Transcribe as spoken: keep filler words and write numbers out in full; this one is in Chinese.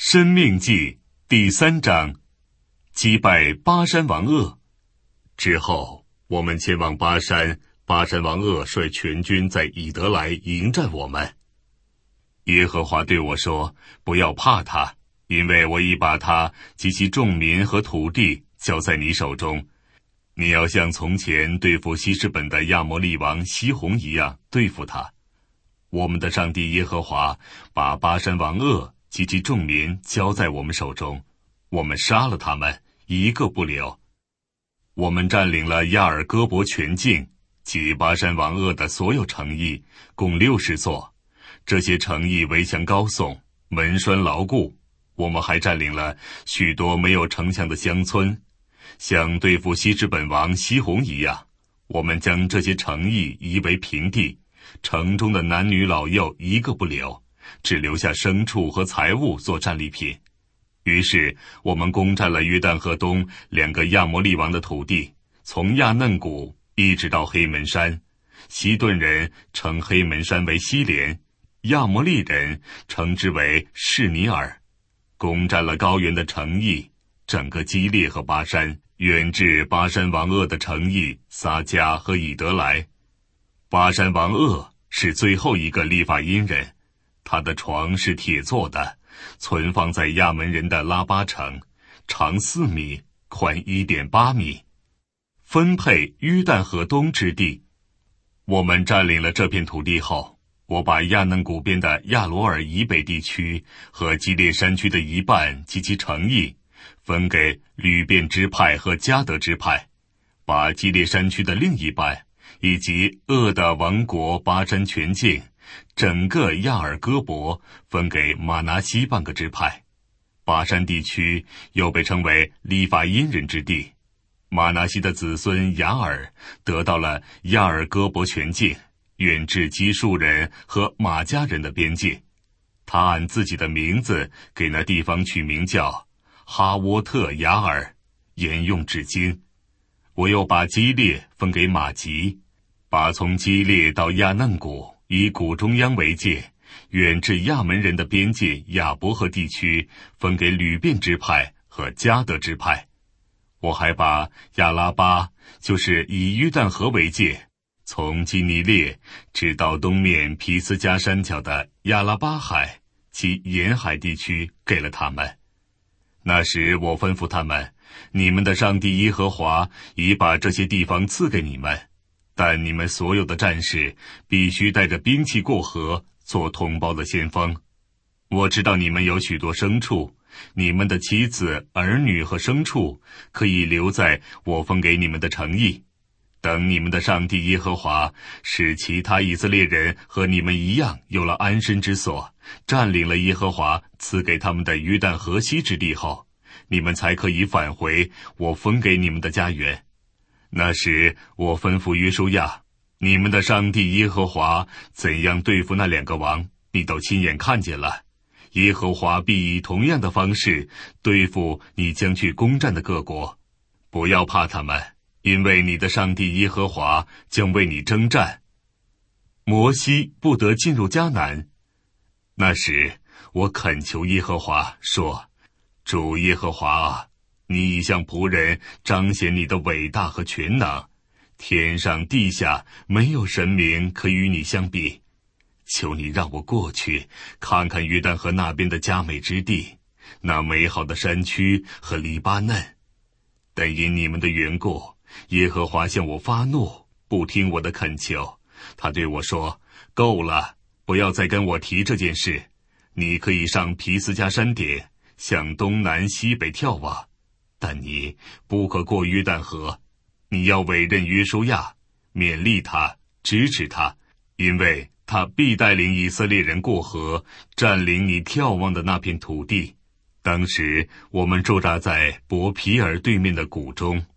申命记第三章，击败巴山王噩。之后，我们前往巴山，巴山王噩率全军在以德来迎战我们。耶和华对我说：不要怕他，因为我已把他及其众民和土地交在你手中。你要像从前对付希实本的亚摩利王西宏一样对付他。我们的上帝耶和华把巴山王噩及其众民交在我们手中，我们杀了他们，一个不留。我们占领了亚尔戈伯全境及巴山王噩的所有城邑，共六十座。这些城邑围墙高耸，门栓牢固。我们还占领了许多没有城墙的乡村，像对付希实本王西宏一样，我们将这些城邑夷为平地，城中的男女老幼一个不留，只留下牲畜和财物做战利品。于是我们攻占了约旦河东两个亚摩利王的土地，从亚嫩谷一直到黑门山。西顿人称黑门山为西连，亚摩利人称之为示尼尔。攻占了高原的城邑，整个基列和巴山，远至巴山王噩的城邑撒迦和以德来。巴山王噩是最后一个利法因人，他的床是铁做的，存放在亚门人的拉巴城，长四米，宽一点八米，分配约旦河东之地。我们占领了这片土地后，我把亚嫩谷边的亚罗尔以北地区和基列山区的一半及其城邑分给吕便支派和迦得支派，把基列山区的另一半以及噩的王国巴山全境整个亚尔戈伯分给马拿西半个支派。巴山地区又被称为利法因人之地。马拿西的子孙雅尔得到了亚尔戈伯全境，远至基述人和马加人的边界。他按自己的名字给那地方取名叫哈沃特雅尔，沿用至今。我又把基列分给马吉，把从基列到亚嫩谷以谷中央为界，远至亚门人的边界亚伯河地区分给吕便支派和迦得支派。我还把亚拉巴，就是以约旦河为界，从基尼列直到东面皮斯加山脚的亚拉巴海及沿海地区给了他们。那时我吩咐他们，你们的上帝耶和华已把这些地方赐给你们，但你们所有的战士必须带着兵器过河，做同胞的先锋。我知道你们有许多牲畜，你们的妻子、儿女和牲畜可以留在我分给你们的城邑。等你们的上帝耶和华使其他以色列人和你们一样有了安身之所，占领了耶和华赐给他们的约旦河西之地后，你们才可以返回我分给你们的家园。那时我吩咐约书亚，你们的上帝耶和华怎样对付那两个王，你都亲眼看见了。耶和华必以同样的方式对付你将去攻占的各国。不要怕他们，因为你的上帝耶和华将为你征战。摩西不得进入迦南。那时我恳求耶和华说，主耶和华啊，你已向仆人彰显你的伟大和全能，天上地下没有神明可与你相比。求你让我过去看看约旦河那边的佳美之地，那美好的山区和黎巴嫩。但因你们的缘故，耶和华向我发怒，不听我的恳求。他对我说，够了，不要再跟我提这件事。你可以上皮斯加山顶，向东南西北眺望，但你不可过约旦河。你要委任约书亚，勉励他，支持他，因为他必带领以色列人过河，占领你眺望的那片土地。当时我们驻扎在伯皮尔对面的谷中。